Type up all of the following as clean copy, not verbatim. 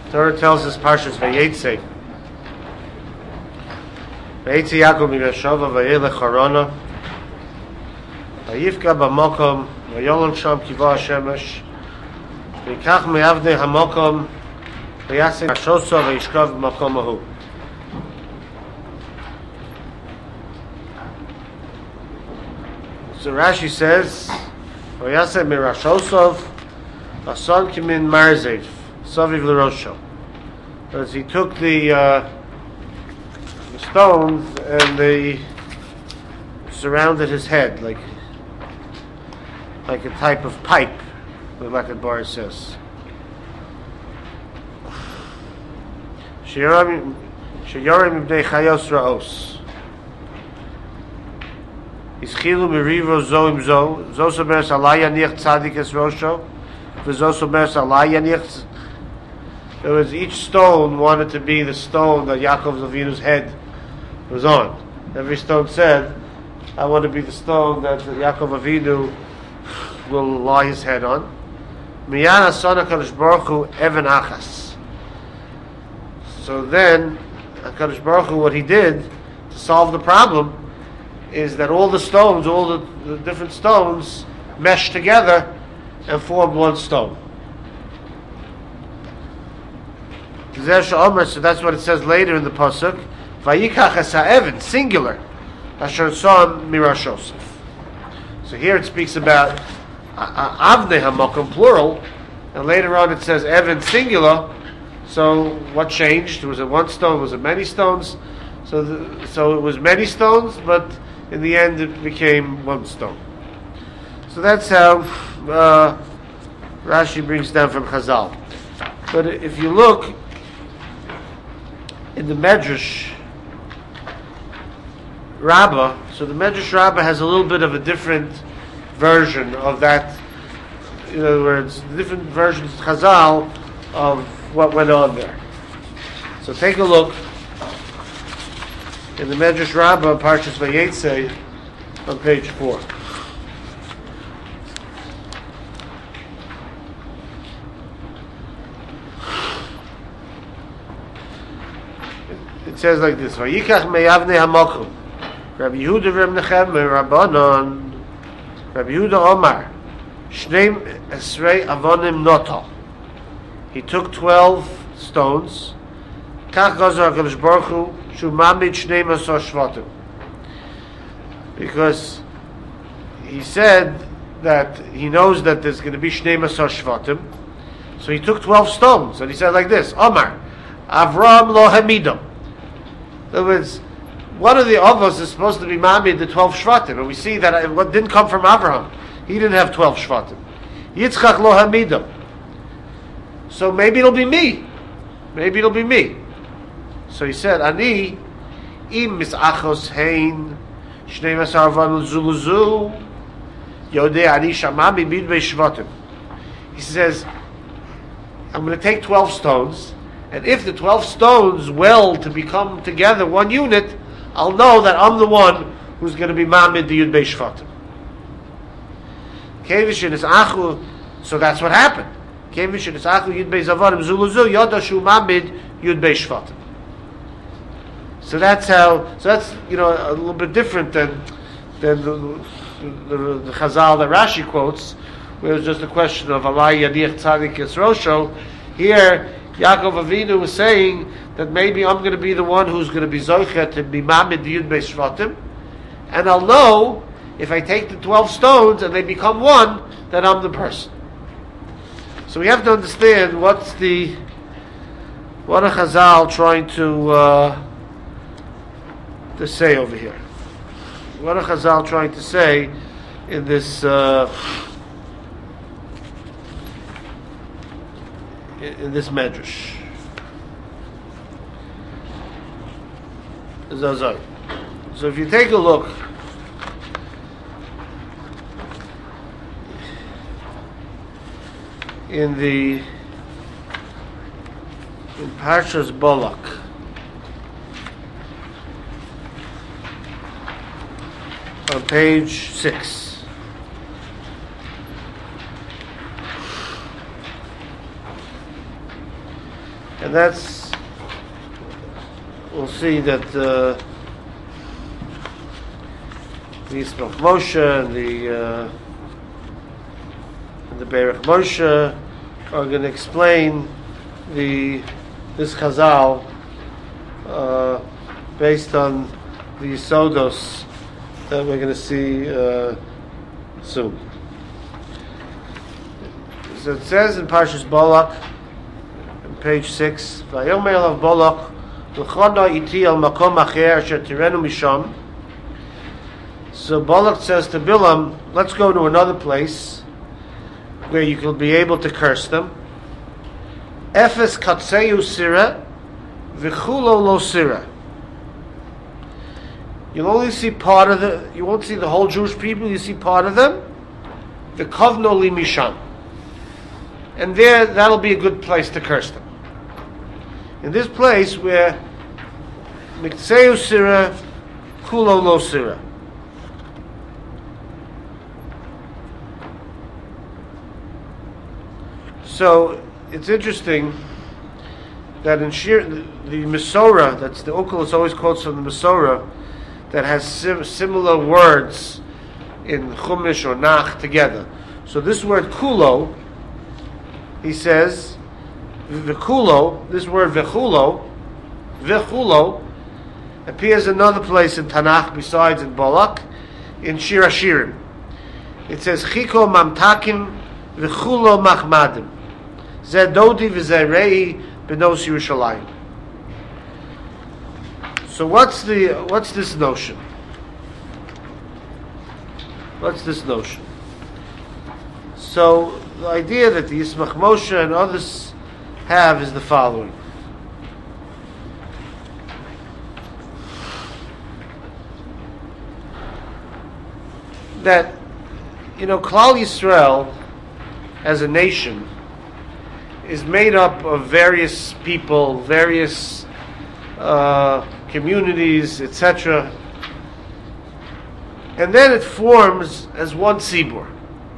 Torah tells us Parshas Vayetze. Vayetze Yaakov Mibeshova Vayelech Harana Vayifka B'Makom Vayolon Sham Kiva Hashemesh V'yikach Me'avnei HaMakom V'yaseh Hashoso V'yishkav B'Makom Ahu. So Rashi says, V'yaseh Mirashosov Ason Kimin Marzev Saviv L'Rosho. As he took the stones and they surrounded his head like a type of pipe, the Lakat Bar says. Sheyorim Ibnei Chayos Ra'os. Ischilu Mirivo Zo Im Zo. Zo Somer Salai Yaniach Tzadik Es Rosho. V'Zo Somer Salai Yaniach. In other words, each stone wanted to be the stone that Yaakov Avinu's head was on. Every stone said, I want to be the stone that Yaakov Avinu will lie his head on. Miyana Son HaKadosh Baruch Hu Even Achas. So then, HaKadosh Baruch Hu, what he did to solve the problem is that all the stones, all the different stones meshed together and formed one stone. So that's what it says later in the pasuk. Vayikach ha'even, singular. Asher son mirashosef. So here it speaks about avnei hamakom, plural, and later on it says evan, singular. So what changed? Was it one stone? Was it many stones? So it was many stones, but in the end it became one stone. So that's how Rashi brings down from Chazal. But if you look in the Medrash Rabbah, so the Medrash Rabbah has a little bit of a different version of that. In other words, different versions of Chazal of what went on there. So take a look in the Medrash Rabbah, Parshas Vayetze, on page 4. It says like this: Vayikach me'avnei hamakom. Rabbi Yehuda v'Reb Rabbanon. Rabbi Yehuda Omar, Shneim Esrei Avonim Notal. He took 12 stones. Kach Gazar HaKadosh Baruch Hu Shu Mamid Shneim Asor Shvatim. Because he said that he knows that there's going to be Shneim Asor Shvatim, so he took 12 stones and he said like this: Omar, Avram Lo Hamidam. In other words, one of the Avos is supposed to be Mamid, the 12 Shvatim, and we see that what didn't come from Avraham. He didn't have 12 Shvatim. Yitzchak Lo Hamidam. So maybe it'll be me. Maybe it'll be me. So he said, Ani im misachos hein shnei masar van zuluzu yodei ani shamami midvei shvatim. He says, I'm going to take 12 stones, and if the 12 stones weld to become together one unit, I'll know that I'm the one who's going to be mamid the yud shvatim. So that's what happened. So that's how. So that's a little bit different than the Chazal that Rashi quotes, where it's just a question of Alai Yadiach Tzadik Es Rosho. Here, Yaakov Avinu was saying that maybe I'm going to be the one who's going to be Zoichet to be Mamid the Yud Beis Shvatim, and I'll know if I take the 12 stones and they become one, that I'm the person. So we have to understand what are Chazal trying to say over here. What are Chazal trying to say in this in this medrash? So if you take a look in Parshas Balak, on page 6, And that's, we'll see that the Yismach Moshe and the Berech Moshe are going to explain this Chazal based on the Yisodos that we're going to see soon. So it says in Parshas Balak, on page 6, Vayomer elav Balak, L'chono iti al makom acher asher tirenu misham. So Balak says to Bilam, let's go to another place where you will be able to curse them. Efes katseu sira, v'chulo lo sira. You'll only see part of you won't see the whole Jewish people, you see part of them. The kovno li misham. And there, that'll be a good place to curse them. In this place where mikseu sira, kulo lo sira. So it's interesting that in the Masorah, that's the Oculus always quotes from the Masorah, that has similar words in Chumash or Nach together. So this word kulo, he says, v'kulo, this word v'chulo appears another place in Tanakh besides in Balak, in Shir Hashirim. It says chiko mamtakim v'chulo machmadim. Zedodi v'zerei benos Yerushalayim. So what's this notion? What's this notion? So the idea that the Yismach Moshe and others have is the following. That, Klal Yisrael as a nation is made up of various people, various communities, etc. And then it forms as one tzibur.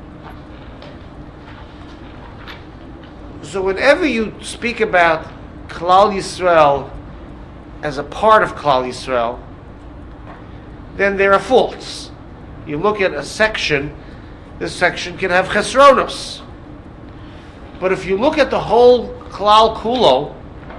So whenever you speak about Klal Yisrael as a part of Klal Yisrael, then there are faults. You look at a section, this section can have chesronos. But if you look at the whole Klal Kulo,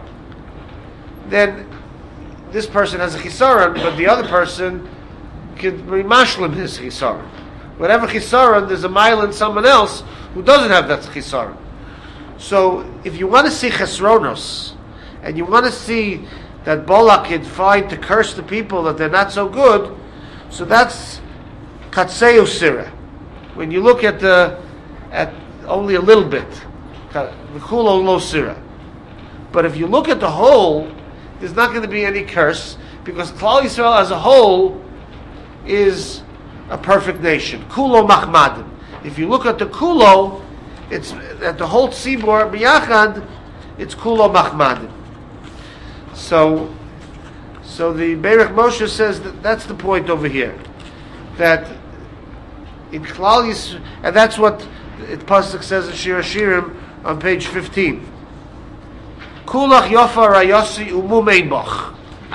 then this person has a chisaron, but the other person could be mashlim his chisaron. Whatever chisaron, there's a mile in someone else who doesn't have that chisaron. So if you want to see chesronos, and you want to see that Balak can find to curse the people that they're not so good, so that's katseu sira. When you look at only a little bit, v'chulo lo sira. But if you look at the whole, there's not going to be any curse, because Klal Yisrael as a whole is a perfect nation. Kulo machmadim. If you look at the kulo, it's at the whole tzibor biyachad, it's kulo machmadim. So the Berech Moshe says that's the point over here, that in Klal Yisrael, and that's what it pasuk says in Shir Hashirim on page 15. Kulach yofa rayasi umu meinbach.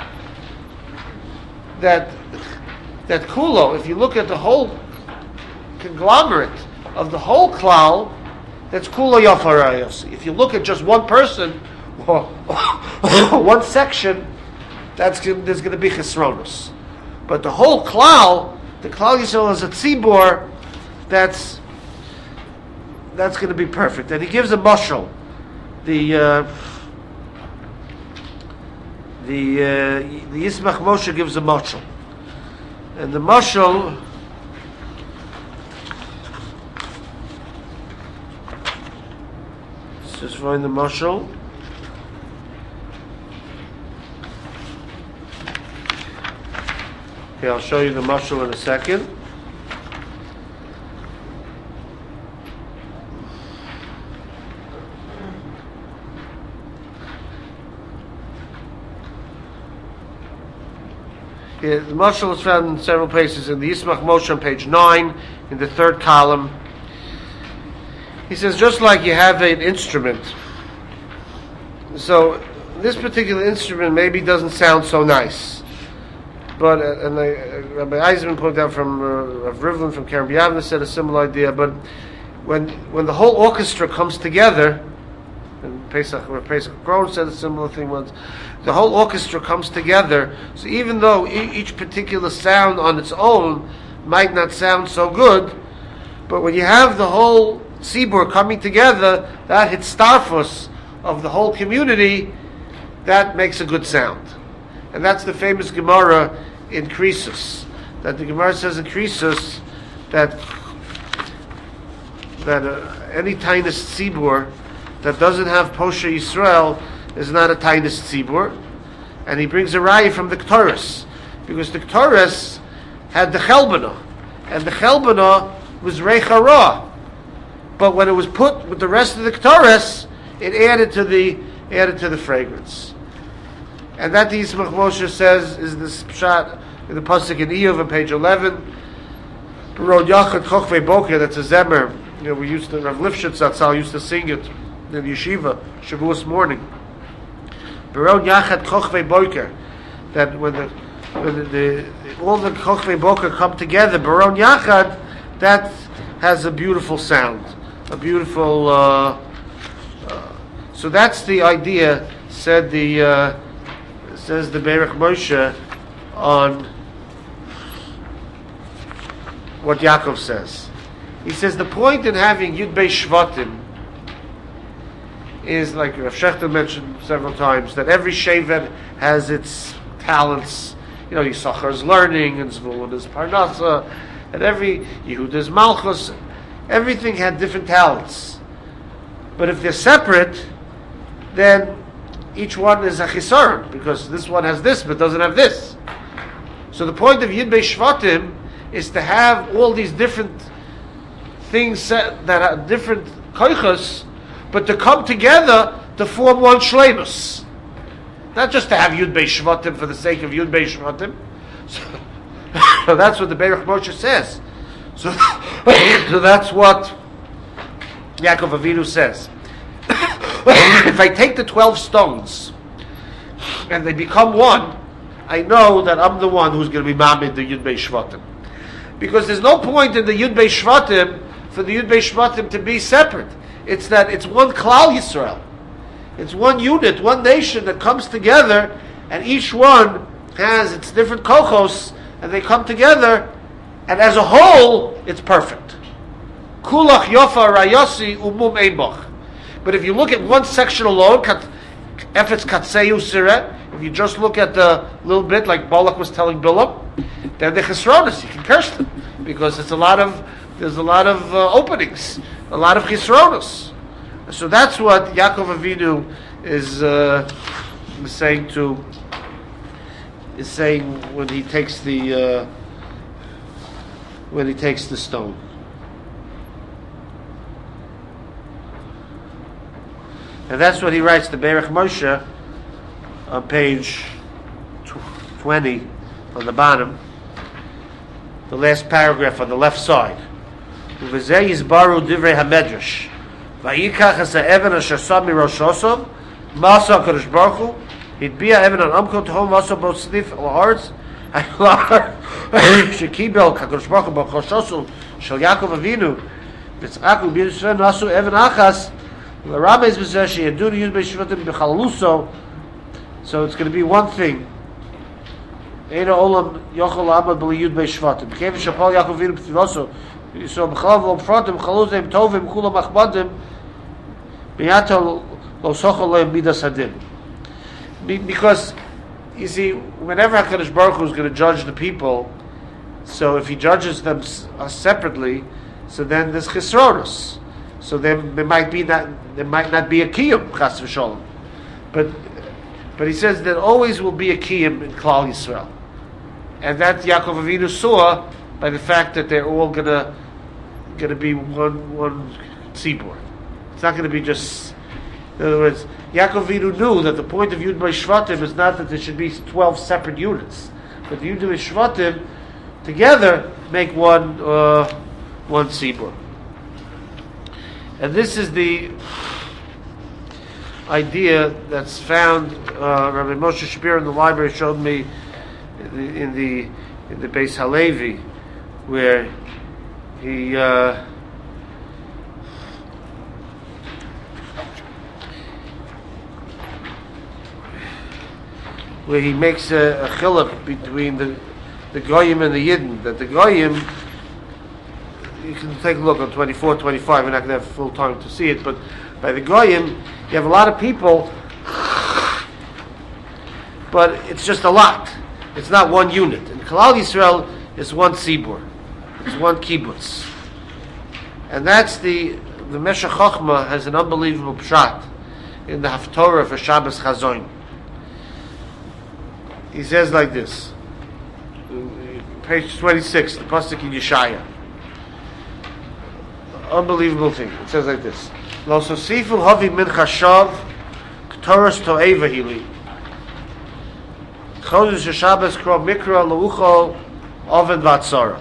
That kulo, if you look at the whole conglomerate of the whole klal, that's kulo yofa rayasi. If you look at just one person or one section, there's going to be chesronos. But the whole klal, the Klal Yisrael is a tzibor, that's going to be perfect. And he gives a mashal. The Yismach Moshe gives a mashal, and the mashal let's just find the mashal. Okay, I'll show you the mashal in a second. The mashal is found in several places. In the Yismach Moshe on page 9, in the third column, he says, just like you have an instrument So this particular instrument maybe doesn't sound so nice, but Rabbi Eisman pointed out from Rav Rivlin from Kerem B'Yavneh said a similar idea. But when the whole orchestra comes together, and Pesach Krohn said a similar thing once, the whole orchestra comes together. So even though each particular sound on its own might not sound so good, but when you have the whole tzibur coming together, that hits starfus of the whole community, that makes a good sound. And that's the famous Gemara in Krisus. That the Gemara says in Krisus that any tainus tzibur that doesn't have Posher Yisrael is not a tainus tzibur. And he brings a raya from the K'toros, because the K'toros had the Chelbana, and the Chelbana was Reicha Ra. But when it was put with the rest of the K'toros, it added to the fragrance. And that the Yismach Moshe says is this pshat in the pasuk in Iyov on page 11. Baron Yachad Chochvei Boker, that's a zemer. We used to, Rav Lifshitz Zatzal used to sing it in yeshiva Shavuos morning. Baron Yachad Chochvei Boker, that when all the Chochvei Boker come together, Baron Yachad, that has a beautiful sound, a beautiful. So that's the idea. Says the Berech Moshe on what Yaakov says. He says the point in having Yud Beis Shvatim is, like Rav Shechter mentioned several times, that every Shevet has its talents. Yisachar is learning, and Zvulun is Parnasa, and every Yehud is Malchus. Everything had different talents. But if they're separate, then each one is a chisaron, because this one has this but doesn't have this. So the point of Yud Beis Shvatim is to have all these different things that are different koichos, but to come together to form one shleimus. Not just to have Yud Beis Shvatim for the sake of Yud Beis Shvatim. So that's what the Berech Moshe says. So that's what Yaakov Avinu says. If I take the 12 stones and they become one, I know that I'm the one who's going to be Mamid the Yud Beis Shvatim. Because there's no point in the Yud Beis Shvatim for the Yud Beis Shvatim to be separate. It's that it's one Klal Yisrael. It's one unit, one nation that comes together, and each one has its different kochos, and they come together, and as a whole, it's perfect. Kulach Yofa Rayosi Umum Eibach. But if you look at one section alone, Efetz Katseyu Siret, if you just look at the little bit, like Balak was telling Bilam, then the Chisronis, you can curse them, because there's a lot of openings, a lot of Chisronis. So that's what Yaakov Avinu is saying when he takes the stone. And that's what he writes to Berech Moshe on page 20 on the bottom, the last paragraph on the left side. Uvezeh yizbaru divrei hamedrash. Vayikach es ha'evan asher sam mirosh osov, ma'asa HaKadosh Baruch Hu, hitbiya evan on amkot hom ma'asa bo tzlif al-haaretz, shekibel HaKadosh Baruch Hu b'chosh osov shel Yaakov Avinu, v'tz'aku b'Yisrael nasu evan achas, the rabbis say she had do to use Beishvatim b'chalaluso, so it's going to be one thing. Eina olam yochel amad b'li Yud Beishvatim. Kevin shapal Yaakov Avinu b'tiloso. So b'chalav lo b'frotim b'chaluzim tovim kulam achbadim b'yata lo sochel lo midas hadin. Because you see, whenever HaKadosh Baruch Hu is going to judge the people, so if He judges them separately, so then there's chisronos. So there might not be a kiyum, chas v'sholem. But he says there always will be a kiyum in Klal Yisrael. And that Yaakov Avinu saw by the fact that they're all gonna be one tzibur. It's not gonna be just, in other words, Yaakov Avinu knew that the point of Yud Beis Shvatim is not that there should be 12 separate units, but the Yud Beis Shvatim together make one tzibur. And this is idea that's found. Rabbi Moshe Shapiro in the library showed me in the Beis Halevi, where he makes a chiluk between the goyim and the yidden. That the goyim, you can take a look on 24, 25. We're not going to have full time to see it, but by the goyim, you have a lot of people, but it's just a lot. It's not one unit. In Klal Yisrael, it's one tzibur. It's one kibbutz. And that's the Meshech Chochmah has an unbelievable pshat in the Haftorah for Shabbos Chazoin. He says like this, page 26, the pasuk in Yeshaya. Unbelievable thing. It says like this: Lo sosifu havi min chashav k'toras to'eva hili chodesh Shabbos krov mikra leuchol oven vatzara.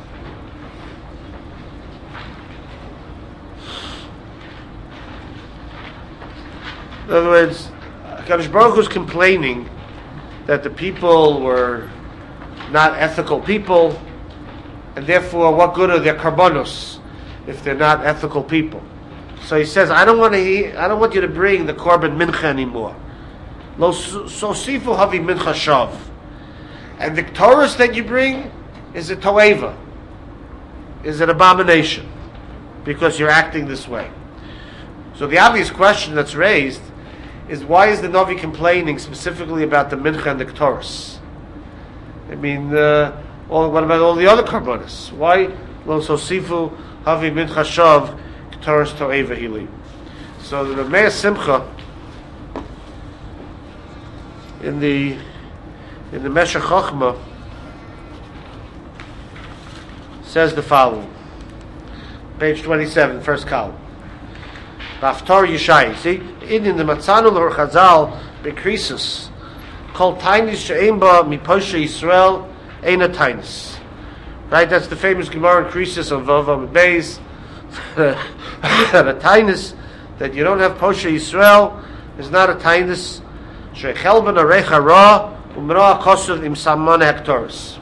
In other words, Kadosh Baruch Hu is complaining that the people were not ethical people, and therefore, what good are their karbanos if they're not ethical people? So he says, I don't want you to bring the korban mincha anymore. Lo sosifu havi mincha shav, and the Torahs that you bring is a toeva, is an abomination, because you're acting this way. So the obvious question that's raised is, why is the Navi complaining specifically about the mincha and the Torahs? I mean, what about all the other karbanos? Why lo sosifu havi mincha shav k'toras to'eva hili? So the Rameh Simcha in the Meshech Chochmah says the following, page 27, first column. Haftorah Yeshaya. See, in the Matzanu l'Or Chazal bekrisus called tainis she'ein ba miposhe Yisrael eina tainis. Right, that's the famous Gemara in Krisus on Vav Beis. A tainis that you don't have poshe Yisrael is not a tainis. She'echel ben arecha ra umra kosuv im saman hektoris.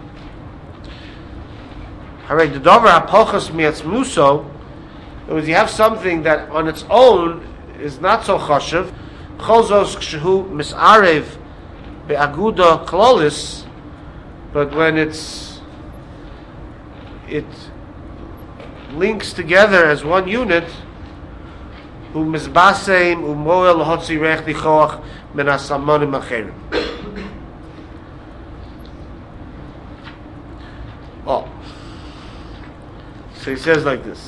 Hooray, the dover apochas miatzmuso. If you have something that on its own is not so chashuv, chozos kshehu misarev beaguda klolis, but when it links together as one unit, hu mizbaseim umoel hotzi rech dichoach min hasamonim acherim. Oh, so he says like this.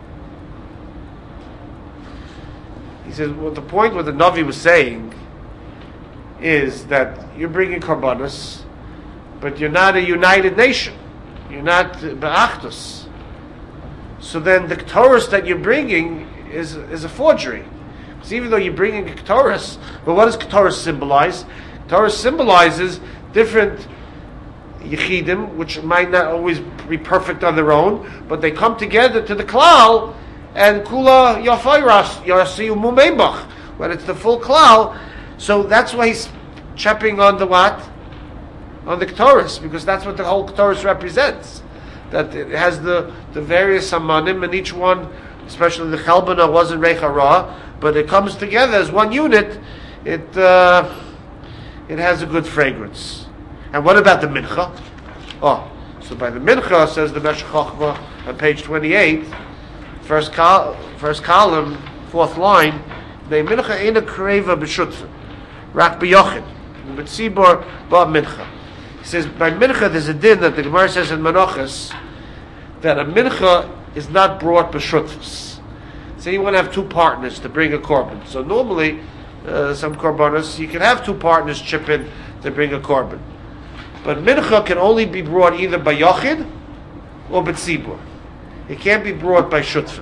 He says, well, the point what the Navi was saying is that you're bringing karbanos, but you're not a united nation. You're not be'achdus. So then the Torahs that you're bringing is a forgery. Because even though you're bringing Torahs, but what does Torah symbolize? Torah symbolizes different Yechidim, which might not always be perfect on their own, but they come together to the klal, and kula yafayras yasiu mumeibach, when it's the full klal. So that's why he's chapping on the what? On the Ketores, because that's what the whole Ketores represents. That it has the various samanim, and each one, especially the Chelbana, wasn't Recha Ra, but it comes together as one unit. It has a good fragrance. And what about the Mincha? Oh, so by the Mincha, says the Meshech Chochmah on page 28, first column, fourth line, the Mincha eina kreva b'shutfa, rak b'yochin, b'tzibor ba Mincha. He says, by Mincha there's a din that the Gemara says in Menachos, that a Mincha is not brought b'shutfas. Say you want to have two partners to bring a korban. So normally, some korbanos, you can have two partners chip in to bring a korban. But Mincha can only be brought either by Yochid or by Tzibur. It can't be brought by Shutfin.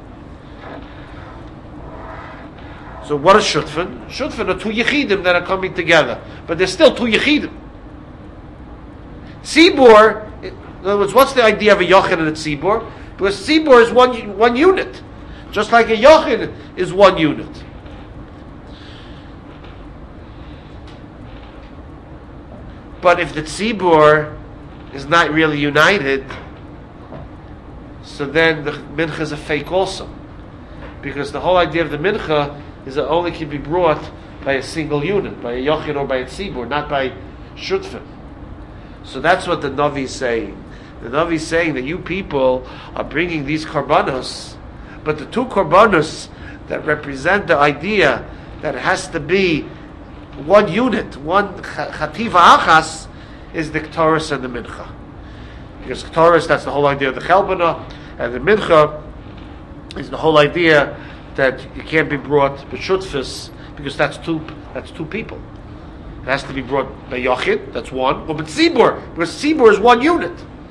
So what is Shutfin? Shutfin are two Yechidim that are coming together. But they're still two Yechidim. Tzibur, in other words, what's the idea of a Yochid and a Tzibur? Because Tzibur is one unit. Just like a Yochid is one unit. But if the tzibur is not really united, so then the mincha is a fake also. Because the whole idea of the mincha is that only can be brought by a single unit, by a yochin or by a tzibur, not by shutfim. So that's what the Navi is saying. The Navi is saying that you people are bringing these korbanos, but the two korbanos that represent the idea that it has to be one unit, one chativa achas, is the Ketores and the mincha. Because Ketores, that's the whole idea of the chelbana, and the mincha is the whole idea that it can't be brought b'shutfis, because that's two people. It has to be brought by Yochid, that's one, or but Tzibur, because Tzibur is one unit.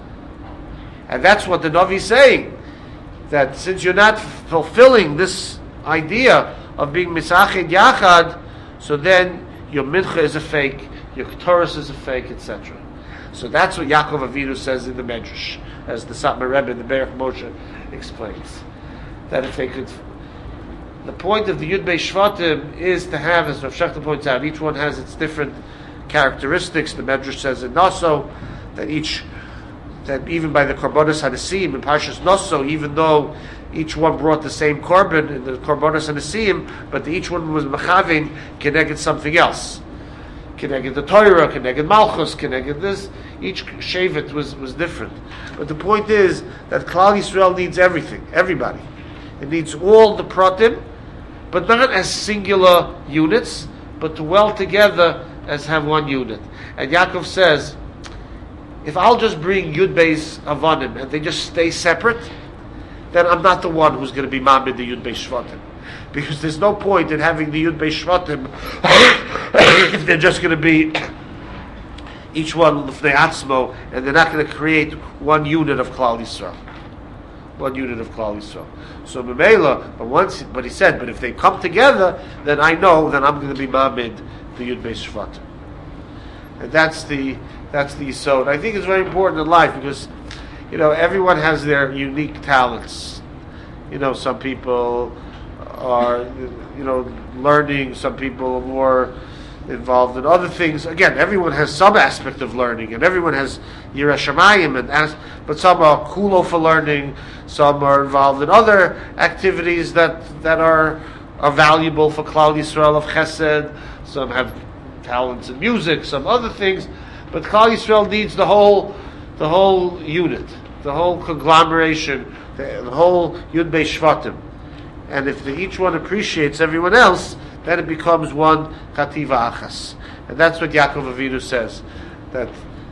And that's what the Navi is saying, that since you're not fulfilling this idea of being Misachid Yachad, so then your Mincha is a fake, your Ketores is a fake, etc. So that's what Yaakov Avinu says in the Medrash, as the Satmar Rebbe in the Berach Moshe explains. That if they could, the point of the Yud Beis Shvatim is to have, as Rav Shechter points out, each one has its different characteristics. The Medrash says in Naso that even by the Korbanos Hanasim in Parshas Naso, even though each one brought the same korban in the Korbanos Hanasim, but each one was Machavin connected something else. Connected the Torah, connected Malchus, connected this. Each Shevet was different. But the point is that Klal Yisrael needs everything, everybody. It needs all the pratim, but not as singular units, but to weld together as have one unit. And Yaakov says, if I'll just bring Yud Beis Avanim and they just stay separate, then I'm not the one who's going to be Mamid the Yud Beis Shvatim. Because there's no point in having the Yud Beis Shvatim if they're just going to be each one L'fnei Atzmo, and they're not going to create one unit of Klal Yisrael. One unit of Klal Yisrael. So Memela, but he said, but if they come together, then I know that I'm going to be Mamid the Yud Beis Shvatim. And that's the Yisod. I think it's very important in life because, everyone has their unique talents. Some people are, learning. Some people are more involved in other things. Again, everyone has some aspect of learning, and everyone has Yireh Shamayim, but some are kulo for learning. Some are involved in other activities that are valuable for Klal Yisrael of Chesed. Some have talents in music, some other things. But Klal Yisrael needs the whole unit, the whole conglomeration, the whole Yud Beis Shvatim. And if each one appreciates everyone else, then it becomes one Chativa Achas. And that's what Yaakov Avinu says, that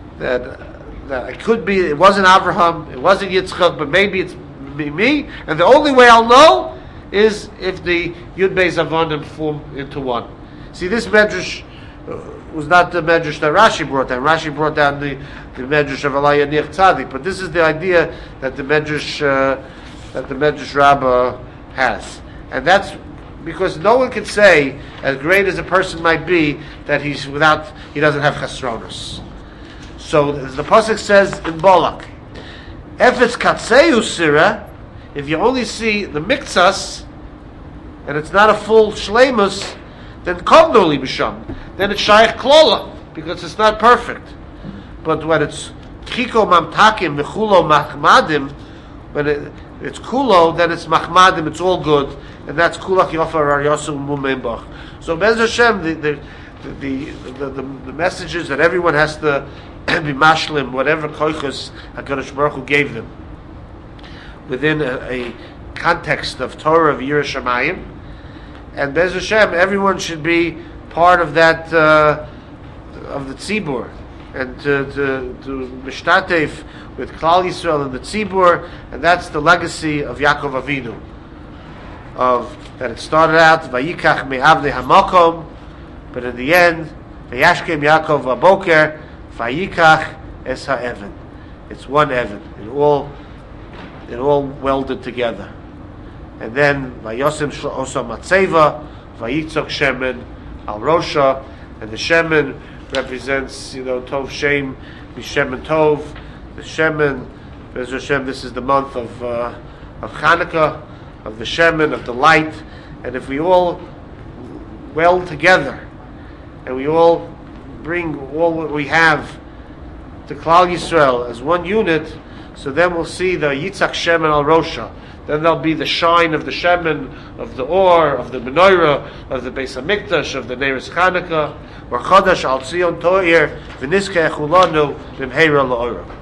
it could be, it wasn't Avraham, it wasn't Yitzchak, but maybe it's me, and the only way I'll know is if the Yud Beis Avanim form into one. See, this Medrash was not the Medrash that Rashi brought down. Rashi brought down the Medrash of Alaya Nich Tzadik, but this is the idea that the Medrash Rabbah has, and that's because no one can say, as great as a person might be, that he doesn't have chesronos. So as the pasuk says in Balak, if it's katseu sira, if you only see the miktsas and it's not a full shleimus, then kovno li b'sham, then it's shaykh klola because it's not perfect. But when it's chiko mamtakim v'chulo machmadim, when it's kulo, then it's machmadim, it's all good, and that's kulach yofar aryosu mumembach. So Bez Hashem, the messages that everyone has to be mashlim, whatever koichus HaKadosh Baruch Hu gave them, within a context of Torah of Yireh Shamayim, and Bez Hashem, everyone should be part of that of the tzibur, and to mishtatef with Klal Yisrael and the tzibur, and that's the legacy of Yaakov Avinu. Of that, it started out Vayikach me'avnei hamakom, but in the end, Vayashkem Yaakov Vaboker Vayikach es ha'evan. It's one evan. It all welded together. And then Vayosim Osa Matzeva Vayitzok Shemen Al Rosha, and the Shemen represents Tov Shem Mishemen Tov. The Shemen, Bez Hashem, this is the month of Chanukah, of the Shemen, of the light, and if we all weld together and we all bring all what we have to Klal Yisrael as one unit, so then we'll see the Yitzhak Shemen al Rosha. Then there'll be the shine of the Shemen, of the Or, of the Menorah, of the Beis HaMikdash, of the Neiros Chanukah, or Chadash al Tzion To'ir, v'nizkei echulanu b'mheira la'ora.